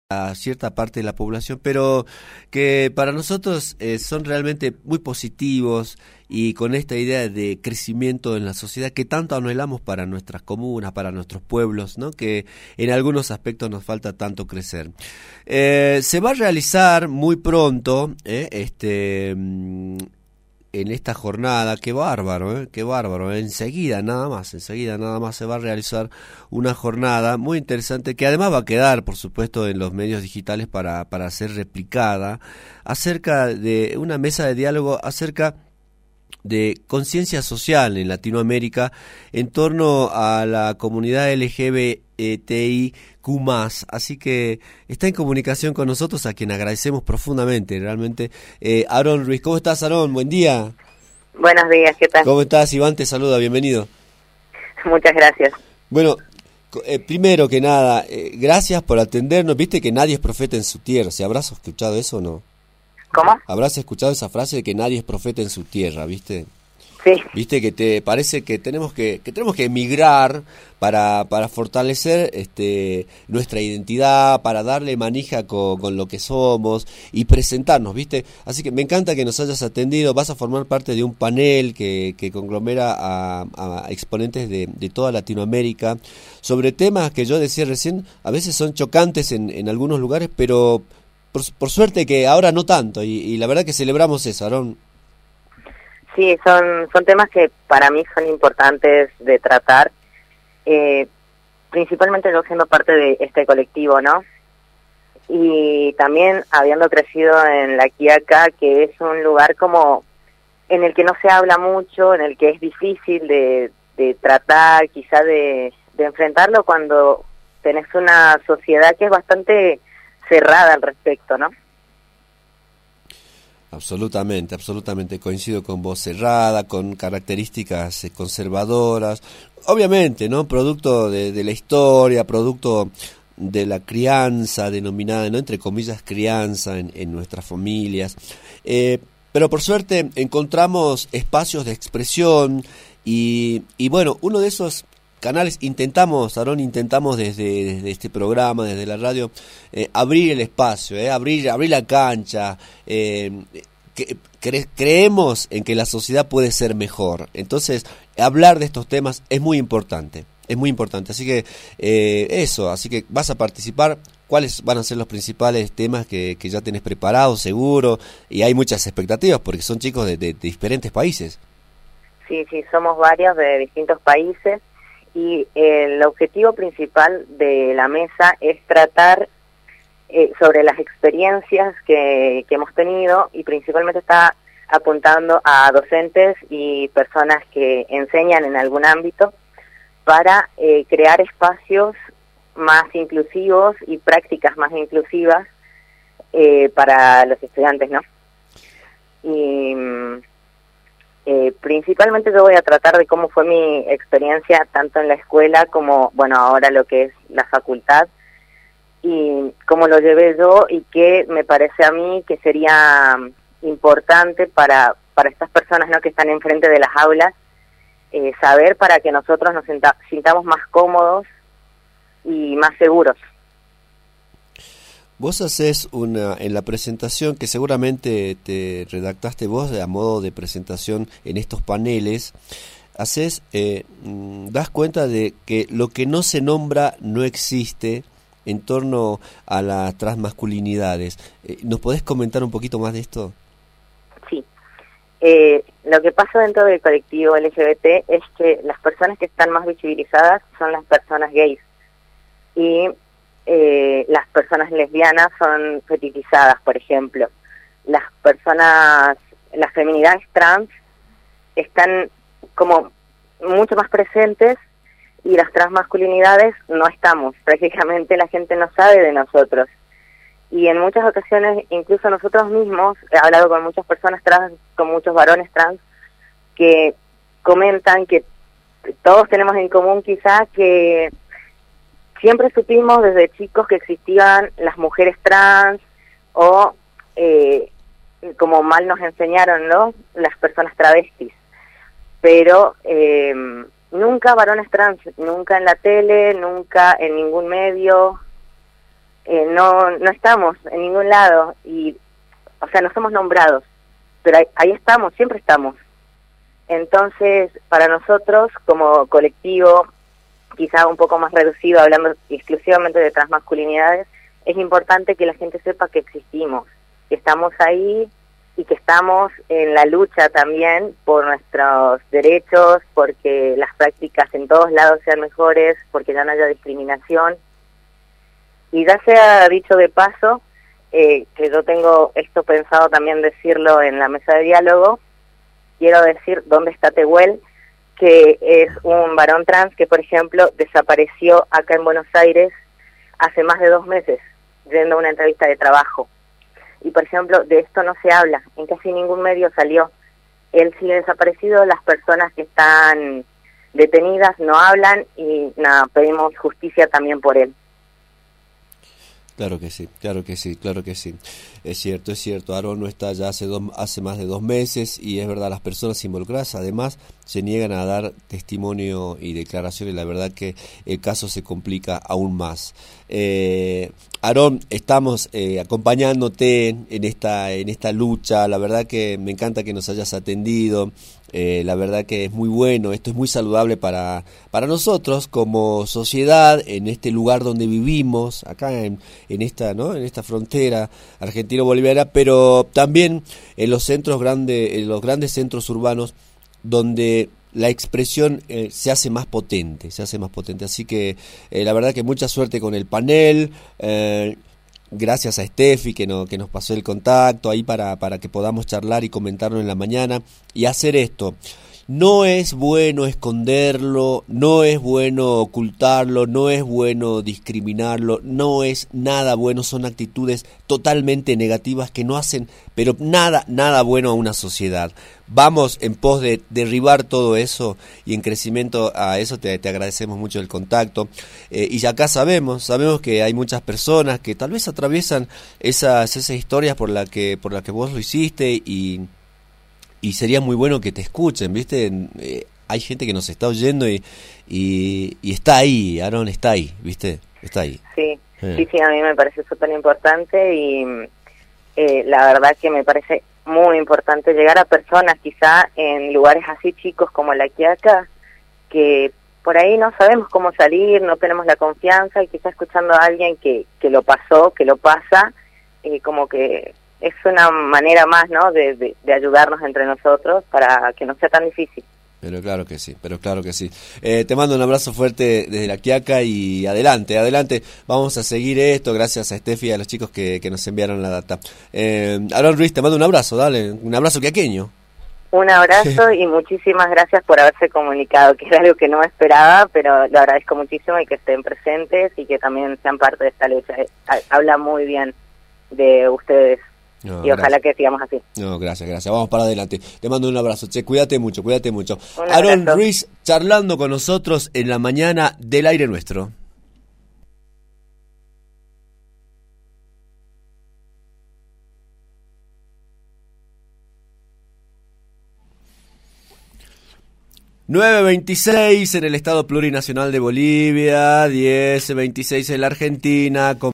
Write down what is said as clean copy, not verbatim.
a cierta parte de la población, pero que para nosotros son realmente muy positivos y con esta idea de crecimiento en la sociedad que tanto anhelamos para nuestras comunas, para nuestros pueblos, ¿no? Que en algunos aspectos nos falta tanto crecer. Se va a realizar muy pronto en esta jornada, qué bárbaro, enseguida nada más se va a realizar una jornada muy interesante que además va a quedar, por supuesto, en los medios digitales para ser replicada, acerca de una mesa de diálogo acerca de conciencia social en Latinoamérica en torno a la comunidad LGBTIQ+. Así que está en comunicación con nosotros, a quien agradecemos profundamente, realmente. Aarón Ruiz, ¿cómo estás, Aarón? Buen día. Buenos días, ¿qué tal? ¿Cómo estás? Iván te saluda, bienvenido. Muchas gracias. Bueno, primero que nada, gracias por atendernos. Viste que nadie es profeta en su tierra. ¿Se habrás escuchado eso o no? ¿Cómo? Habrás escuchado esa frase de que nadie es profeta en su tierra, ¿viste? Sí. Viste que te parece que tenemos que emigrar para fortalecer nuestra identidad, para darle manija con lo que somos y presentarnos, ¿viste? Así que me encanta que nos hayas atendido. Vas a formar parte de un panel que conglomera a exponentes de toda Latinoamérica sobre temas que yo decía recién, a veces son chocantes en algunos lugares, pero por suerte que ahora no tanto, y la verdad que celebramos eso, Aarón. Sí, son temas que para mí son importantes de tratar, principalmente yo siendo parte de este colectivo, ¿no? Y también habiendo crecido en La Quiaca, que es un lugar como en el que no se habla mucho, en el que es difícil de tratar, quizá de enfrentarlo cuando tenés una sociedad que es bastante cerrada al respecto, ¿no? Absolutamente, coincido con vos, cerrada, con características conservadoras, obviamente, ¿no? Producto de la historia, producto de la crianza denominada, ¿no? Entre comillas, crianza en nuestras familias, pero por suerte encontramos espacios de expresión y bueno, uno de esos canales intentamos desde este programa, desde la radio, abrir el espacio, abrir la cancha. Creemos en que la sociedad puede ser mejor. Entonces, hablar de estos temas es muy importante. Así que así que vas a participar. ¿Cuáles van a ser los principales temas que ya tenés preparados, seguro? Y hay muchas expectativas porque son chicos de diferentes países. Sí, somos varios de distintos países. Y el objetivo principal de la mesa es tratar sobre las experiencias que hemos tenido, y principalmente está apuntando a docentes y personas que enseñan en algún ámbito para crear espacios más inclusivos y prácticas más inclusivas para los estudiantes, ¿no? Y principalmente yo voy a tratar de cómo fue mi experiencia tanto en la escuela como, bueno, ahora lo que es la facultad, y cómo lo llevé yo y qué me parece a mí que sería importante para estas personas, ¿no?, que están enfrente de las aulas, saber, para que nosotros nos sintamos más cómodos y más seguros. Vos hacés en la presentación que seguramente te redactaste vos a modo de presentación en estos paneles, das cuenta de que lo que no se nombra no existe en torno a las transmasculinidades. ¿Nos podés comentar un poquito más de esto? Sí. Lo que pasa dentro del colectivo LGBT es que las personas que están más visibilizadas son las personas gays, y las personas lesbianas son fetichizadas, por ejemplo. Las feminidades trans están como mucho más presentes, y las transmasculinidades no estamos. Prácticamente la gente no sabe de nosotros. Y en muchas ocasiones, incluso nosotros mismos, he hablado con muchas personas trans, con muchos varones trans, que comentan que todos tenemos en común quizá que siempre supimos desde chicos que existían las mujeres trans, o como mal nos enseñaron, ¿no?, las personas travestis. Pero nunca varones trans, nunca en la tele, nunca en ningún medio, no estamos en ningún lado, y o sea, no somos nombrados, pero ahí estamos, siempre estamos. Entonces, para nosotros, como colectivo, quizá un poco más reducido, hablando exclusivamente de transmasculinidades, es importante que la gente sepa que existimos, que estamos ahí y que estamos en la lucha también por nuestros derechos, porque las prácticas en todos lados sean mejores, porque ya no haya discriminación. Y ya sea dicho de paso, que yo tengo esto pensado también decirlo en la mesa de diálogo, quiero decir dónde está Tehuel, que es un varón trans que, por ejemplo, desapareció acá en Buenos Aires hace más de 2 meses, yendo a una entrevista de trabajo. Y, por ejemplo, de esto no se habla, en casi ningún medio salió. Él sigue desaparecido, las personas que están detenidas no hablan y nada, pedimos justicia también por él. Claro que sí, claro que sí, claro que sí. Es cierto, Aarón no está ya hace más de 2 meses y es verdad, las personas involucradas además se niegan a dar testimonio y declaraciones, la verdad que el caso se complica aún más. Aarón, estamos acompañándote en esta lucha, la verdad que me encanta que nos hayas atendido. La verdad que es muy bueno, esto es muy saludable para nosotros como sociedad, en este lugar donde vivimos, acá en esta, ¿no?, en esta frontera argentino-boliviana, pero también en los grandes centros urbanos donde la expresión se hace más potente, así que la verdad que mucha suerte con el panel. Gracias a Steffi que nos pasó el contacto ahí para que podamos charlar y comentarlo en la mañana y hacer esto. No es bueno esconderlo, no es bueno ocultarlo, no es bueno discriminarlo, no es nada bueno, son actitudes totalmente negativas que no hacen, pero nada bueno a una sociedad. Vamos en pos de derribar todo eso y en crecimiento a eso te agradecemos mucho el contacto. Y acá sabemos que hay muchas personas que tal vez atraviesan esas historias por la que vos lo hiciste y sería muy bueno que te escuchen, ¿viste? Hay gente que nos está oyendo y está ahí, Aarón está ahí, ¿viste? Está ahí. Sí, a mí me parece súper importante y la verdad que me parece muy importante llegar a personas quizá en lugares así chicos como La Quiaca, que por ahí no sabemos cómo salir, no tenemos la confianza, y quizá escuchando a alguien que lo pasó, que lo pasa, como que es una manera más, ¿no?, de ayudarnos entre nosotros para que no sea tan difícil. Pero claro que sí. Te mando un abrazo fuerte desde La Quiaca y adelante. Vamos a seguir esto, gracias a Steffi y a los chicos que nos enviaron la data. Aarón Ruiz, te mando un abrazo, dale, un abrazo quiaqueño. Un abrazo y muchísimas gracias por haberse comunicado, que era algo que no esperaba, pero lo agradezco muchísimo y que estén presentes y que también sean parte de esta lucha. Habla muy bien de ustedes. No, y ojalá que sigamos así. No, gracias. Vamos para adelante. Te mando un abrazo. Che, cuídate mucho. Aarón Ruiz charlando con nosotros en la mañana del Aire Nuestro. (9:26) en el Estado Plurinacional de Bolivia, 10:26 en la Argentina.